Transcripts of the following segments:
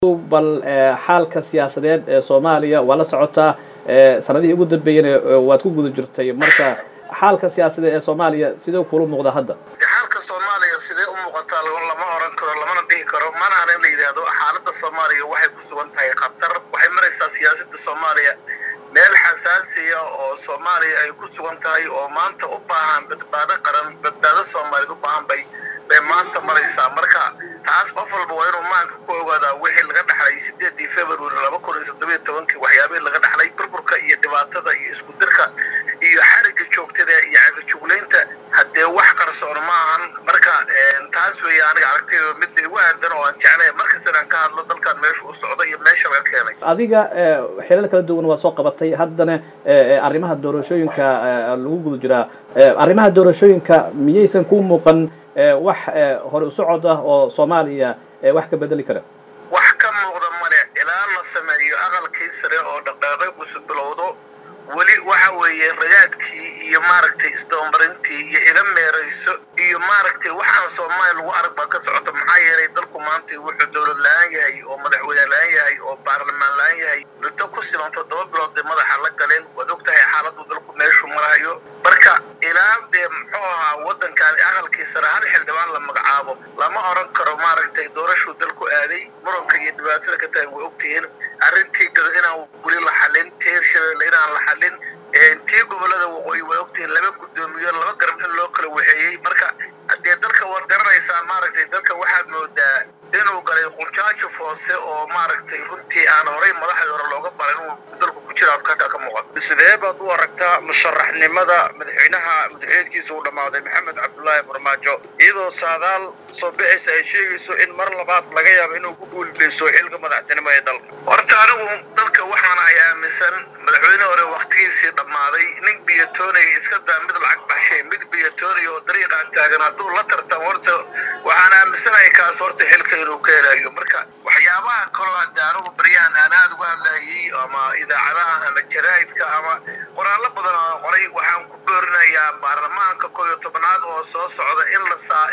bal xaalka siyaasadeed ee Soomaaliya wala socota sanadihii ugu dambeeyay waad ku guda jirtay marka xaalka siyaasadeed ee Soomaaliya sidoo kale muuqda hadda xaalka Soomaaliya sidee u muuqataa lama oran karo lamana dhihi karo mana aan la yiraahdo xaaladda Soomaaliya waxay ku sugan tahay khatar waxay maraysaa siyaasadda Soomaaliya meel xasaasiya oo Soomaaliya ay ku sugan tahay oo maanta u baahan badbaado qaran badbaado Soomaaliya u baahan bay maanta maraysaa marka taas qof walba waa inuu maanka ku ogaadaa wixii laga dhaxlay 8 February 2017 waxyaabihii laga dhaxlay burburka iyo dhibaatada iyo isku dirka iyo xariga joogtada iyo cagajugleynta hadee wax qarsoon ma ahan marka taas weeye aniga aragtida mid ay waadan oo aan jeclahay markasta aan ka hadlo dalkan meesha u socdo iyo meesha laga keenay adiga xilal kala duwan waa soo qabatay haddana arrimaha doorashooyinka lagu guda jiraa arrimaha doorashooyinka miyaysan ku muuqan wax hore u socod ah oo Soomaaliya wax ka bedeli kara wax ka muuqda male ilaa la sameeyo aqalkii sare oo dhaqaaqay cusub bilowdo wali waxa weeye rajaadkii iyo maaragtay isdoomarintii iyo ila meerayso iyo maaragtay waxaan Soomaaliya lagu arag ba ka socota maxaa yeelay dalku maanta wuxuu dawlad la'aan yahay oo madaxweyne la'aan yahay oo baarlamaan la'aan yahay muddo ku siman 7 bilood madaxa la galeen wad ogtahay xaaladdu dalku meeshu marayo marka ilaa muxuu ahaa wadankan aqalkii sare hal xildhibaan la magacaabo lama oran karo maaragtay doorasho dalku aaday muranka iyo dhibaatada ka tahay way ogtihiin arrintii gado inaan wali la xalin Hirshabelle inaan la xalin tii gobolada waqooyi way ogtihiin laba gudoomiye laba garab in loo kala waxeeyay marka hadee dalka waad garanaysaa maaragtay dalka waxaad moodaa inuu galay qurjaajo foose oo maaragtay runtii aan horay madaxda hore looga baran inuu dalku ku jiro ka muuqato sidee baad u aragtaa musharaxnimada madaxweynkiisa uu dhamaaday Maxamed Cabdullaahi Farmaajo iyadoo saadaal soo bixisa ay sheegayso in mar labaad laga yaabo inuu ku guuleysto xilka madaxtinimada ee dalka horta anigu dalka waxaan aaminsan madaxweyne hore waqtigiisii dhamaaday nin biyatoonay iska daa mid lacag baxshay mid biyatoonay oo dariiqa taagan hadduu la tartamo horta waxaan aaminsanahay kaas horta xilka inuu ka helayo marka waxyaabaha kale hadda anigu baryahan aan aad uga hadlayay ama idaacadaha ama jaraa'idka ama qoraallo badan oo qoray waxaan ku boorinayaa baarlamaanka 11aad oo soo socda in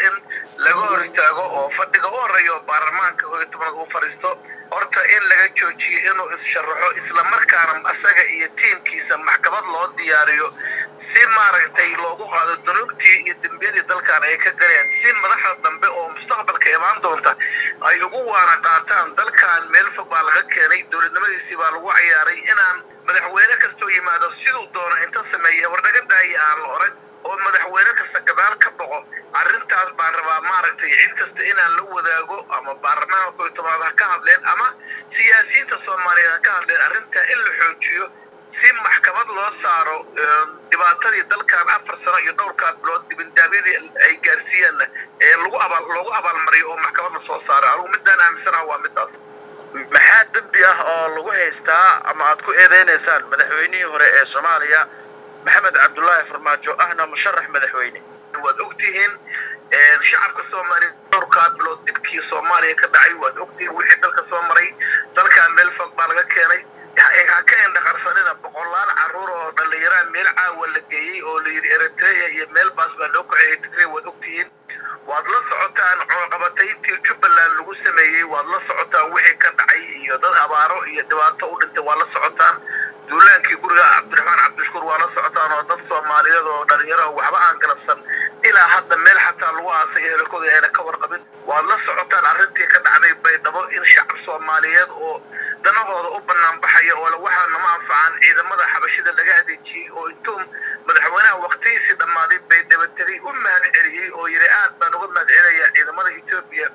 laga hor istaago oo fadhiga u horeeyo baarlamaanka 11aad uu fariisto horta in laga joojiyo inuu is-sharaxo isla markaana asaga iyo tiimkiisa maxkamad loo diyaariyo si maaragtay loogu qaado dunuubtii iyo dambiyadii dalkan ay ka galeen si madaxda dambe oo mustaqbalka imaan doonta ay ugu waana qaataan dalkan meel fog baa laga keenay dowladnimadiisii baa lagu ciyaaray inaan madaxweyne kastoo yimaado siduu doono inta sameeya warnaga daaya aan la orag oo madaxweyne kasta gadaal ka boqo arrintaas baan rabaa maaragtay cid kasta inaan la wadaago ama baarlamaanka 11aad ka hadleen ama siyaasiyiinta Soomaaliyeed ka hadleen arrinta in la xoojiyo si maxkamad loo saaro dhibaatadii dalkan 4 sano iyo dhowrkaad bilood dibindaabiyadii ay gaarsiiyeen ee lagu abaalmariyo oo maxkamad la soo saaro anigu midaan aaminsanahay waa midaas maxaa dambi ah oo lagu haystaa ama aad ku eedeynaysan madaxweynihii hore ee Soomaaliya Maxamed Cabdullaahi Farmaajo ahna musharax madaxweyne waad ogtihiin shacabka Soomaaliyeed dhowrkaad bilood dibkii Soomaaliya ka dhacay waad ogtihiin wixii dalka soo maray dalka meel fog baa laga keenay ka indhaqarsanida boqolaal caruur oo dhalinyaro meel caawa la geeyay oo la yiri Eritrea iyo meel baas baa loo kacay Tigray waad ogtihiin waad la socotaan caqabadayntii Jubaland lagu sameeyay waad la socotaan wixii ka dhacay iyo dad abaaro iyo dhibaato u dhintay waad la socotaan duulaankii guriga Cabdiraxmaan Cabdishakuur waa la socotaan oo dad Soomaaliyeed oo dhalinyaro waxba aan galabsan ilaa hadda meel xataa lagu aasay heerkooda ay ka warqabin waad la socotaan arrintii ka dhacday Baydhabo in shacab Soomaaliyeed oo danahooda u banaan baxay oo waxaana ma anfacaan ciidamada xabashida laga adeejiyay oo intuu madaxweynaha waqtigiisii dhamaaday Baydhabo tagay u mahad celiyay oo yiri aad baan uga mahad celinayaa ciidamada Itoobiya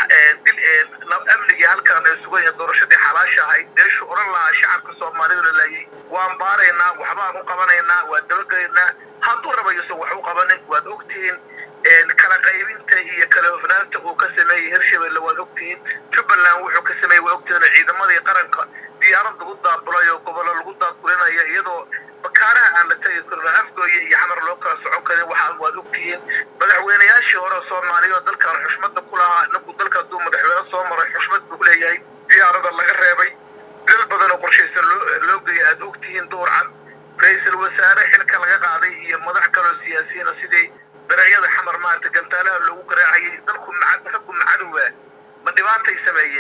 amniga halkan ay sugan yahay doorashadii xalaasha ahayd deeshu oran lahaa shacabka Soomaaliyeed leeyay waan baaraynaa waxbaan u qabanaynaa waa dabagaynaa hadduu rabayo soo wax u qabanin waad ogtihiin kala qaybinta iyo kala hufnaanta uu ka sameeyay Hirshabelle waad ogtihiin Jubaland wuxuu ka sameeyay waa ogtihiin ciidamadii qaranka diyaarad lagu daabulayo gobol lagu daabulinayo iyadoo bakaaraha aan la tagi karin afgooye iyo xamar loo kala socon karin waxa waad ogtihiin madaxweynayaashii hore Soomaaliyeed dalkan xushmada ku lahaa inuu dalka duu madaxweyne soo maray xushmad buu leeyahay diyaarada laga reebay dal badan oo qorshaysan loo geeyay aad ogtihiin door cad ra'iisul wasaare xilka laga qaaday iyo madax kale oo siyaasiyiin sidii darayada xamar maanta gantaalaha loogu garaacay dalku macad ka gumacadowaa ma dhibaatay sameeyeen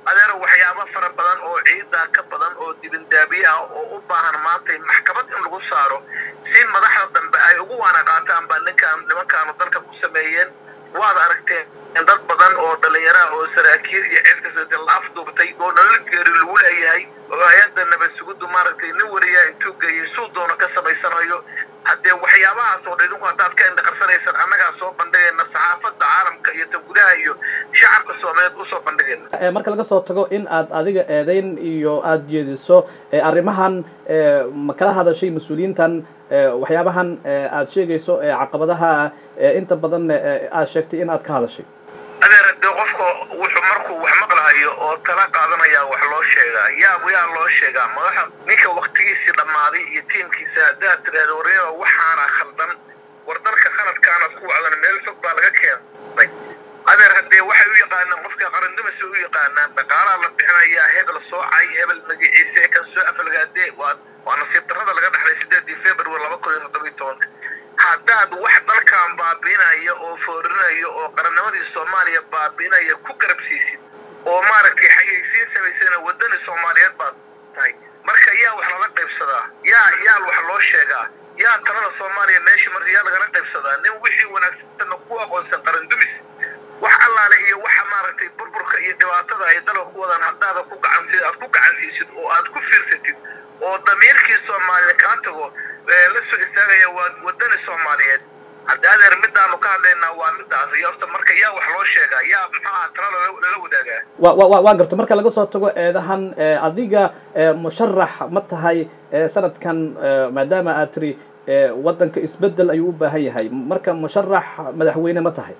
adeero waxyaabo fara badan oo ciida ka badan oo dibindaabiye ah oo u baahan maanta maxkamad in lagu saaro si madaxda dambe ay ugu waana qaataan baa nimankaanu dalka ku sameeyeen waad aragteen dad badan oo dhalinyaro oo saraakiil iyo cid kasta la afduubtay oo nolol geeri lagu leeyahay oo hay'adda nabad sugiddu maaragtay nin wariya intuu geeyay suu doono ka samaysanayo haddee waxyaabahaas oo idinku haddaad ka indhaqarsanaysan annagaa soo bandhigayna saxaafadda caalamka iyo tan gudaha iyo shacabka soomaaliyeed usoo bandhigayna marka laga soo tago in aad adiga eedayn iyo aada jeediso arrimahan ma kala hadashay mas-uuliyiintan waxyaabahan aad sheegayso caqabadaha inta badan aad sheegtay in aad ka hadashay adeer de qofka wuxuu markuu wax maqlahayo oo tala qaadanaya wax loo sheegaa yaa loo sheegaa madaxa ninka waqtigiisii dhammaaday iyo tiimkiisa haddaad tiraahdo wariyada waxaana khaldan war dalka khaladkaana ku wacdan meel fog baa laga keenay adeer haddee waxay u yaqaanaan qofka qarandimasay u yaqaanaan dhaqaalaha la bixinayaa hebel soocay hebel magaciise kan soo afalgaadee waa nasiib darrada laga dhaxlay 8 February 2017 haddaad wax dalkan baabiinaya oo foorinayo oo qarannimadii Soomaaliya baabiinaya ku garabsiisid oo maaragtay xayeysiin samaysana wadani Soomaaliyeed baad tahay marka yaa wax lala qaybsadaa yaa wax loo sheegaa yaa talada Soomaaliya meesha martiyaa laga qaybsadaa nin wixii wanaagsan ku aqoonsan qarandumis wax allaale iyo waxa maaragtay burburka iyo dhibaatada ay dalka ku wadaan haddaad ku gacansiisid oo aad ku fiirsatid oo damiirkii Soomaaliya ka tago la soo istaagaya wadani Soomaaliyeed hadda midaanu ka hadlaynaa waa midaas iyo horta marka yaa wax loo sheegaa yaa maxaa talada la wadaagaa waa garto marka laga soo tago eedahan adiga musharax ma tahay sanadkan maadaama aad tiri wadanka isbedel ayuu u baahan yahay marka musharax madaxweyne ma tahay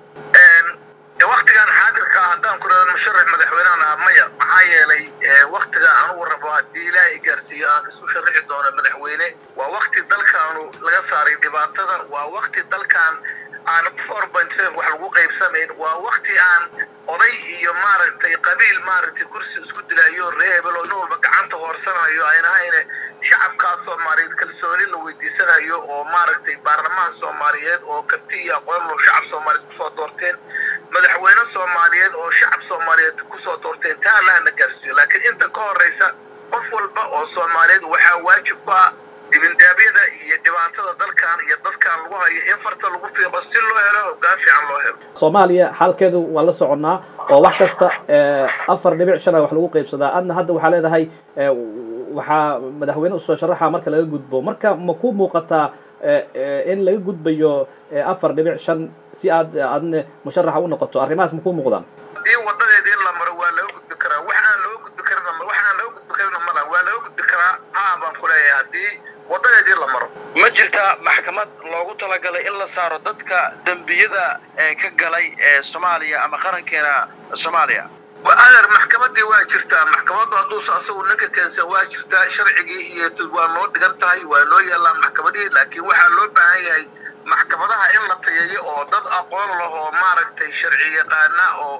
waqtigan xaadirka haddaan ku dhaho musharax madaxweynena maya maxaa yeelay waqtiga aanu rabo haddii ilaahay gaarsiiyo aan isu sharixi doono madaxweyne waa waqti dalkaanu laga saaray dhibaatada waa waqti dalkan aan 4.5 wax lagu qaybsamayn waa waqti aan oday iyo maaragtay qabiil maaragtay kursi isku dilayo reebel oo walba gacanta hoorsanayo ayna hayne shacabka Soomaaliyeed kalsooni la weydiisanayo oo maaragtay baarlamaan Soomaaliyeed oo karti iyo aqoon loo shacab Soomaaliyeed ku soo doorteen madaxweyne Soomaaliyeed oo shacab Soomaaliyeed ku soo doorteen taa la gaarsiiyo laakiin inta ka horeysa qof walba oo Soomaaliyeed waxa waajib ah dibindaabiyada iyo dhibaatada dalkan iyo dadkan lagu hayo in farta lagu fiiqo si loo helo hoggaan fiican loo helo Soomaaliya xalkeedu waa la soconaa oo wax kasta 4.5 wax lagu qaybsadaa adna hadda waxa leedahay waxa madaxweyne soo sharaxa marka laga gudbo marka ma ku muuqataa in laga gudbayo 4.5 si aadna musharax u noqoto arrimahaas ma ku muuqdaan in wadadeedii la maro waa laga gudbi karaa waxaan loo gudbi karna ma waa laga gudbi karaa baan ku leeyahay haddii wadadeedii la maro ma jirta maxkamad loogu talagalay in la saaro dadka dambiyada ka galay Soomaaliya ama qarankeena Soomaaliya adeer maxkamadii waa jirtaa maxkamaddu hadduu asagu ninka keensan waa jirtaa sharcigii iyo waa noo dhigan tahay waa noo yaalaa maxkamadii laakiin waxaa loo baahan yahay maxkamadaha in la tayeeyo oo dad aqoon leh oo maaragtay sharci yaqaana oo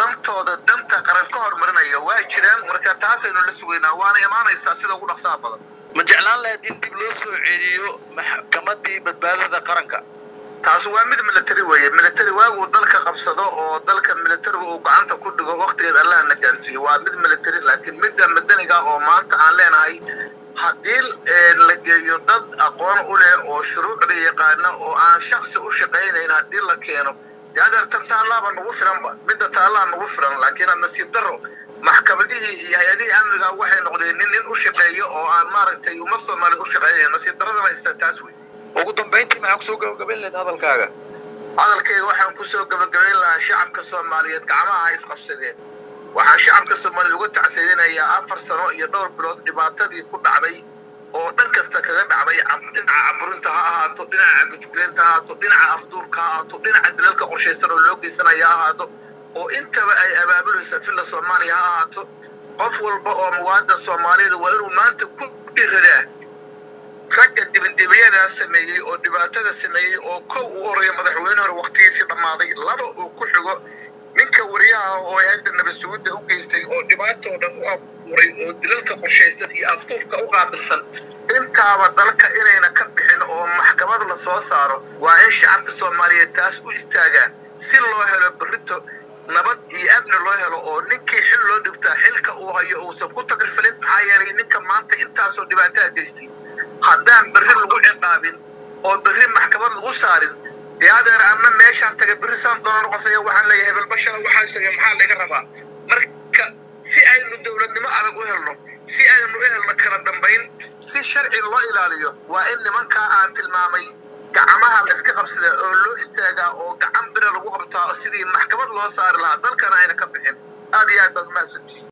danta qaran ka hormarinaya waa jiraan marka taasaynu la sugaynaa waana imaanaysaa sida ugu dhaqsaha badan ma jeclaan lahayd in dib loo soo celiyo maxkamadii badbaadada qaranka taas waa mid military weeye military waagu dalka qabsado oo dalka military uu gacanta ku dhigo waqtigeed Allah na gaarsiiyo waa mid military laakiin midda madaniga oo maanta aan leenahay haddii la geeyo dad aqoon u leh oo shuruucda yaqaana oo aan shakhsi u shaqaynayn haddii la keeno adeertan taalaaba nagu filanba midda taalaa nagu filan laakiin nasiib darro maxkamadihii iyo hay-adihii amniga waxay noqdeen nin u shaqeeyo oo aan maaragtay umad Soomaaliyeed u shaqeeyo nasiib darrada istaa taas wey ugu dambeyntii maxaa kusoo gabagabayn lahayd hadalkaaga waxaan kusoo gabagabayn lahaa shacabka Soomaaliyeed gacmaha isqabsadeen waxaan shacabka Soomaaliyeed uga tacsiidinayaa 4 sano iyo dhowr bilood dhibaatadii ku dhacday oo dhan kasta kaga dhacday dhinaca caburinta ha ahaato dhinaca gudbinta ha ahaato dhinaca afduubka ha ahaato dhinaca dalalka qorshaysan oo loo geysanaya ha ahaato oo intaba ay abaabulaysa filla Soomaaliya ha ahaato qof walba oo muwaadin Soomaaliyeed waa inuu maanta ku dhiiradaa ragga dibindabiyada sameeyay oo dhibaatada sameeyay oo kow u horeeya madaxweyne hore waqtigiisii dhamaaday laba uu ku xigo ninka wariyaha oo hay'adda nabad sugidda u geystay oo dhibaato dhan u abuuray oo dilalka qorshaysan iyo afduubka u qaabilsan intaaba dalka inayna ka bixin oo maxkamad la soo saaro waa in shacabka Soomaaliyeed taas u istaagaa si loo helo barito nabad iyo amni loo helo oo ninkii xil loo dhigtaa xilka uu hayo uusan ku tagrifalin maxaa yeelay ninka maanta intaasoo dhibaataa geystay haddaan berri lagu ciqaabin oo berri maxkamad lagu saarin dee adeer ama meeshaan tagay berri saan doona noqosaya waxaan leeyahay hebel bashara waxaan sheegay maxaa laga rabaa marka si aynu dowladnimo adag u helno si aynu u helno kala dambayn si sharci loo ilaaliyo waa in nimankaa aan tilmaamay gacmaha la iska qabsada oo loo istaagaa oo gacan bira lagu qabtaa sidii maxkamad loo saari lahaa dalkana ayna ka bixin aad iyo aad baad mahadsantihiin